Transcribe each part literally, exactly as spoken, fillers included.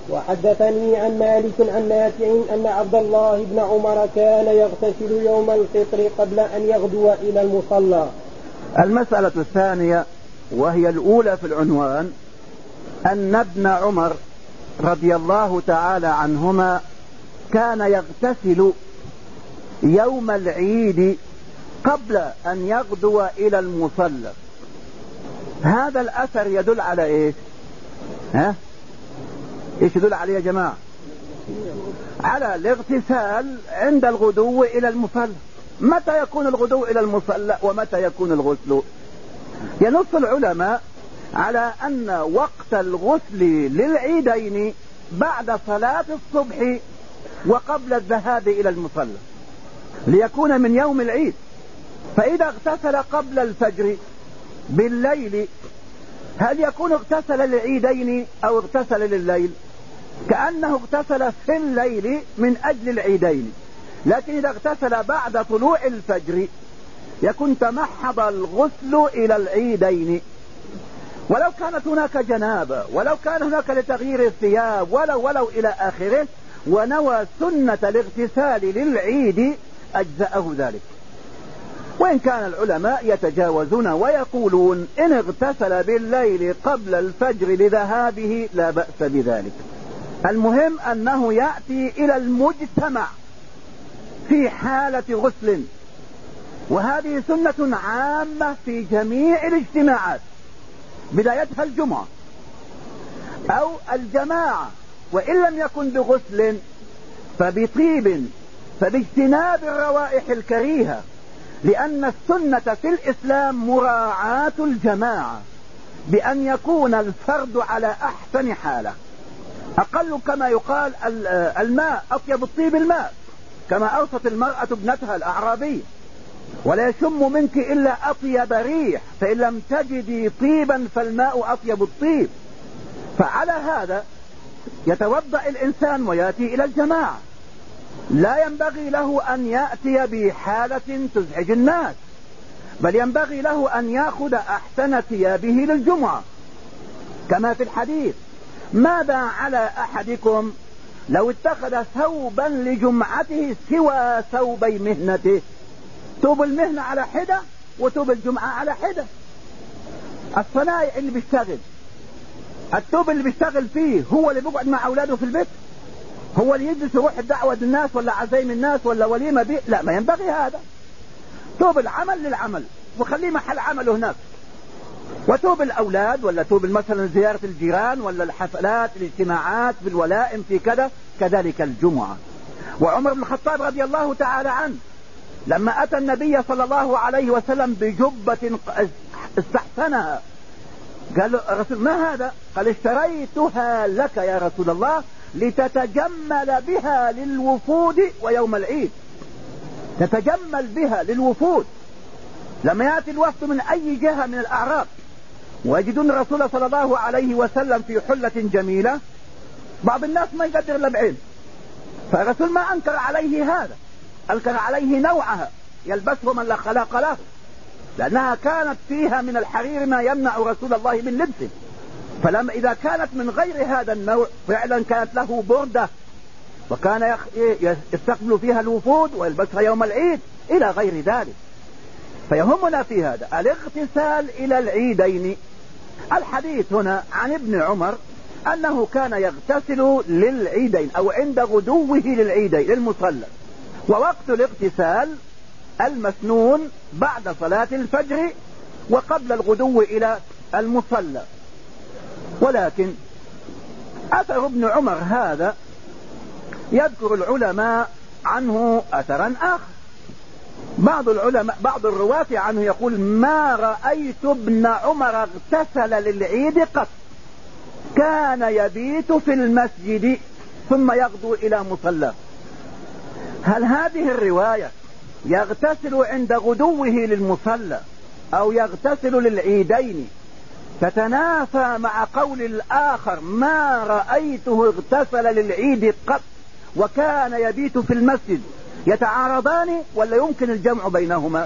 وحدثني عن مالك عن نافع أن عبد الله بن عمر كان يغتسل يوم الفطر قبل أن يغدو إلى المصلى. المسألة الثانية وهي الأولى في العنوان أن ابن عمر رضي الله تعالى عنهما كان يغتسل يوم العيد قبل أن يغدو إلى المصلى. هذا الأثر يدل على إيش؟ ها؟ إيش يدل عليه يا جماعة؟ على الاغتسال عند الغدو إلى المصلى. متى يكون الغدو إلى المصلى ومتى يكون الغسل؟ ينص العلماء على أن وقت الغسل للعيدين بعد صلاة الصبح وقبل الذهاب إلى المصلى ليكون من يوم العيد. فإذا اغتسل قبل الفجر بالليل هل يكون اغتسل للعيدين أو اغتسل لليل؟ كأنه اغتسل في الليل من أجل العيدين. لكن إذا اغتسل بعد طلوع الفجر يكون تمحض الغسل إلى العيدين، ولو كانت هناك جنابة، ولو كان هناك لتغيير الثياب، ولو ولو إلى آخره، ونوى سنة الاغتسال للعيد أجزأه ذلك. وإن كان العلماء يتجاوزون ويقولون إن اغتسل بالليل قبل الفجر لذهابه لا بأس بذلك. المهم أنه يأتي إلى المجتمع في حالة غسل، وهذه سنة عامة في جميع الاجتماعات، بدايتها الجمعة أو الجماعة، وإن لم يكن بغسل فبطيب، فباجتناب الروائح الكريهة، لأن السنة في الإسلام مراعاة الجماعة بأن يكون الفرد على أحسن حالة. أقل كما يقال الماء أطيب الطيب الماء، كما أوصت المرأة ابنتها الأعرابية: ولا يشم منك إلا أطيب ريح، فإن لم تجدي طيبا فالماء أطيب الطيب. فعلى هذا يتوضأ الإنسان ويأتي إلى الجماعة، لا ينبغي له أن يأتي بحالة تزعج الناس، بل ينبغي له أن يأخذ أحسن ثيابه للجمعة، كما في الحديث: ماذا على أحدكم لو اتخذ ثوبا لجمعته سوى ثوبي مهنته؟ ثوب المهنة على حدة وثوب الجمعة على حدة. الصنايع اللي بيشتغل، الثوب اللي بيشتغل فيه هو اللي بيقعد مع أولاده في البيت، هو اللي يجلس يروح الدعوة للناس ولا عزايم الناس ولا وليمة بيه. لا، ما ينبغي هذا. ثوب العمل للعمل وخليه محل عمله هناك، وثوب الأولاد ولا ثوب مثلا زيارة الجيران ولا الحفلات الاجتماعات بالولائم في كذا، كذلك الجمعة. وعمر بن الخطاب رضي الله تعالى عنه لما أتى النبي صلى الله عليه وسلم بجبة استحسنها قال له: الرسول ما هذا؟ قال: اشتريتها لك يا رسول الله لتتجمل بها للوفود ويوم العيد. تتجمل بها للوفود، لما يأتي الوفد من أي جهة من الأعراب ويجدون الرسول صلى الله عليه وسلم في حلة جميلة، بعض الناس ما يقدر إلا بعين، فالرسول ما أنكر عليه هذا، أنكر عليه نوعها يلبسه من لا خلاق له، لأنها كانت فيها من الحرير ما يمنع رسول الله من لبسه. فلما إذا كانت من غير هذا النوع فعلا كانت له بردة، وكان يستقبل فيها الوفود ويلبسها يوم العيد إلى غير ذلك. فيهمنا في هذا الاغتسال إلى العيدين. الحديث هنا عن ابن عمر أنه كان يغتسل للعيدين أو عند غدوه للعيدين للمصلى، ووقت الاغتسال المسنون بعد صلاة الفجر وقبل الغدو إلى المصلى. ولكن أثر ابن عمر هذا يذكر العلماء عنه أثرا آخر. بعض العلماء بعض الرواة عنه يقول: ما رأيت ابن عمر اغتسل للعيد قط، كان يبيت في المسجد ثم يغدو إلى مصلى. هل هذه الرواية يغتسل عند غدوه للمصلى أو يغتسل للعيدين تتنافى مع قول الآخر: ما رأيته اغتسل للعيد قط وكان يبيت في المسجد؟ يتعارضان ولا يمكن الجمع بينهما؟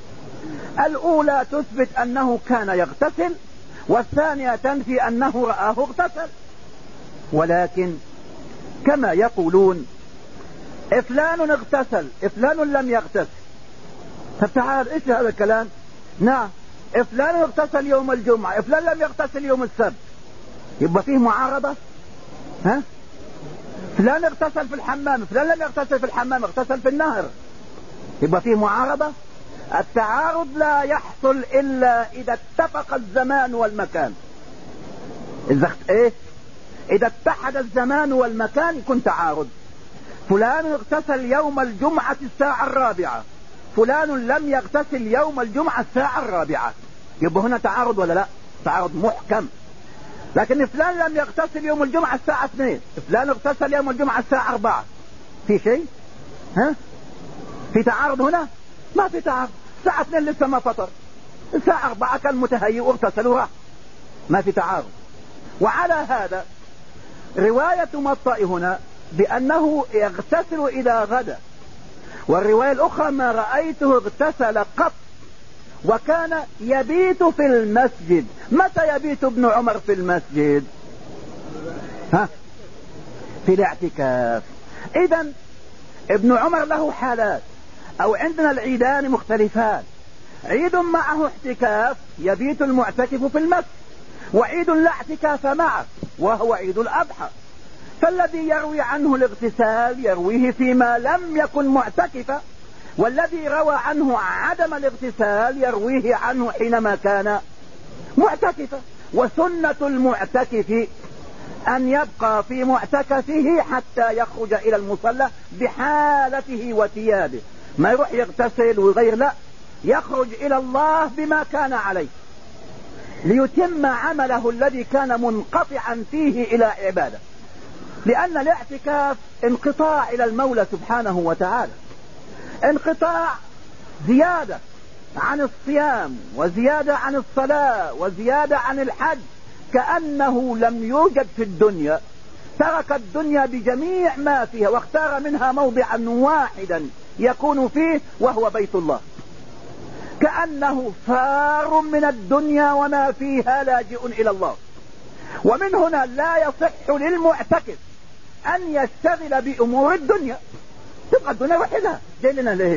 الأولى تثبت أنه كان يغتسل، والثانية تنفي أنه رآه اغتسل. ولكن كما يقولون فلان اغتسل فلان لم يغتسل. فتعال ايش هذا الكلام؟ نعم فلان اغتسل يوم الجمعة فلان لم يغتسل يوم السبت، يبقى فيه معارضة؟ ها؟ فلان اغتسل في الحمام فلان لم يغتسل في الحمام، اغتسل في النهر، يبقى فيه معارضة؟ التعارض لا يحصل إلا إذا اتفق الزمان والمكان. إذا إيه؟ إذا اتحد الزمان والمكان يكون تعارض. فلان اغتسل يوم الجمعة الساعة الرابعة فلان لم يغتسل يوم الجمعة الساعة الرابعة، يبقى هنا تعارض ولا لا؟ تعارض محكم. لكن فلان لم يغتسل يوم الجمعة الساعة اثنين فلان اغتسل يوم الجمعة الساعة أربعة، في شيء؟ ها؟ في تعارض هنا؟ ما في تعارض. الساعة اثنين لسه ما فطر، الساعة أربعة كان متهيئ واغتسل وراح، ما في تعارض. وعلى هذا رواية موطأ هنا بأنه يغتسل إذا غدا، والرواية الأخرى ما رأيته اغتسل قط، وكان يبيت في المسجد. متى يبيت ابن عمر في المسجد؟ ها؟ في الاعتكاف. إذن ابن عمر له حالات، أو عندنا العيدان مختلفان، عيد معه اعتكاف يبيت المعتكف في المسجد، وعيد لا اعتكاف معه وهو عيد الأضحى. فالذي يروي عنه الاغتسال يرويه فيما لم يكن معتكفا، والذي روى عنه عدم الاغتسال يرويه عنه حينما كان معتكفا. وسنة المعتكف أن يبقى في معتكفه حتى يخرج إلى المصلى بحالته وثيابه، ما يروح يغتسل وغير، لا، يخرج إلى الله بما كان عليه ليتم عمله الذي كان منقطعا فيه إلى عباده. لأن الاعتكاف انقطاع إلى المولى سبحانه وتعالى، انقطاع زيادة عن الصيام وزيادة عن الصلاة وزيادة عن الحج، كأنه لم يوجد في الدنيا، ترك الدنيا بجميع ما فيها واختار منها موضعا واحدا يكون فيه وهو بيت الله، كأنه فار من الدنيا وما فيها لاجئ إلى الله. ومن هنا لا يصح للمعتكف أن يشتغل بأمور الدنيا، تبقى الدنيا وحدها جاي لنا ليه؟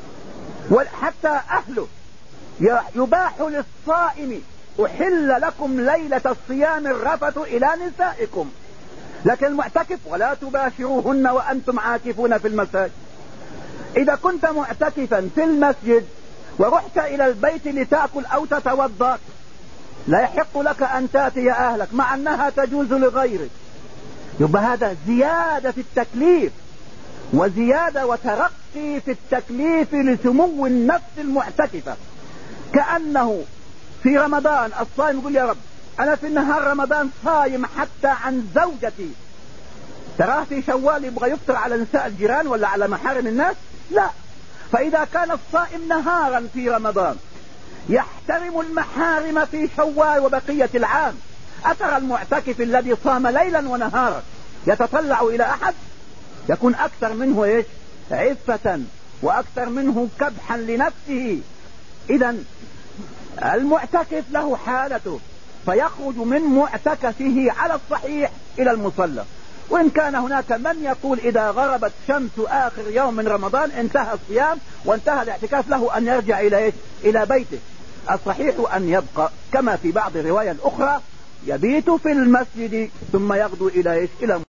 وحتى أهله يباح للصائم أحل لكم ليلة الصيام الرفث إلى نسائكم، لكن المعتكف ولا تباشروهن وأنتم عاكفون في المساجد. إذا كنت معتكفا في المسجد ورحت إلى البيت لتأكل أو تتوضأ لا يحق لك أن تأتي أهلك، مع أنها تجوز لغيرك. يبقى هذا زيادة في التكليف وزيادة وترقي في التكليف لسمو النفس المعتكفة. كأنه في رمضان الصائم يقول يا رب أنا في النهار رمضان صايم حتى عن زوجتي، تراه في شوال يبغى يفطر على نساء الجيران ولا على محارم الناس؟ لا. فإذا كان الصائم نهارا في رمضان يحترم المحارم في شوال وبقية العام، أترى المعتكف الذي صام ليلا ونهارا يتطلع إلى أحد؟ يكون أكثر منه إيش؟ عفة، وأكثر منه كبحا لنفسه. إذن المعتكف له حالته، فيخرج من معتكفه على الصحيح إلى المصلى. وإن كان هناك من يقول إذا غربت شمس آخر يوم من رمضان انتهى الصيام وانتهى الاعتكاف، له أن يرجع إلى إيش؟ إلى بيته. الصحيح أن يبقى كما في بعض الرواية الأخرى يبيت في المسجد ثم يغدو إلى إيش؟ إلى